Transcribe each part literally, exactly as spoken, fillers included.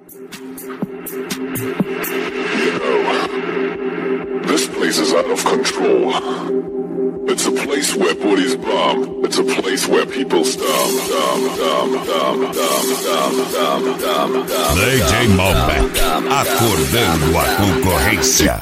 This place is out of control. It's a place where booties bomb. It's a place where people stomp. D J Malbec, acordando a concorrência.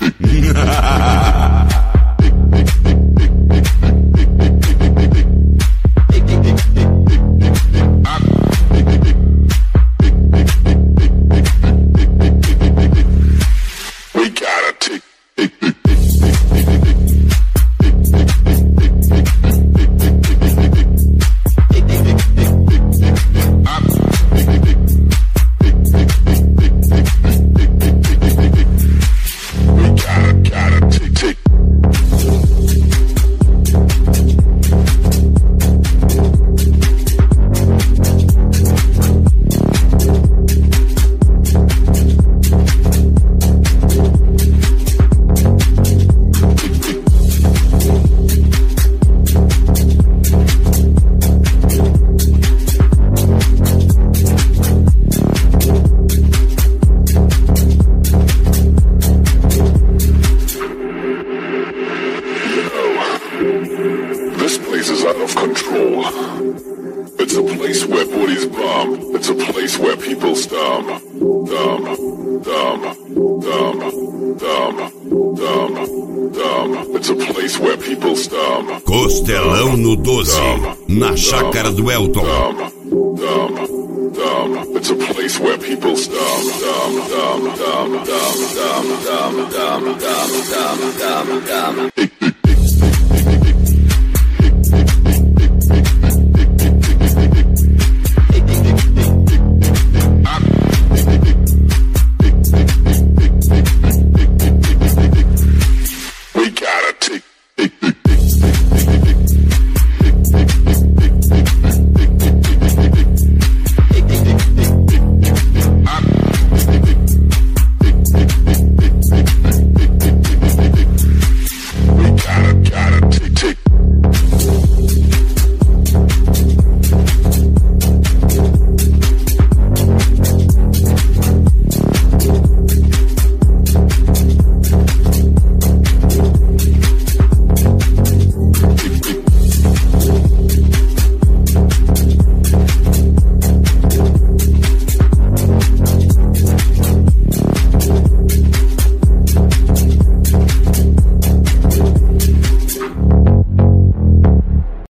Costelão no doze, na chácara do Elton. It's a place where people stomp. It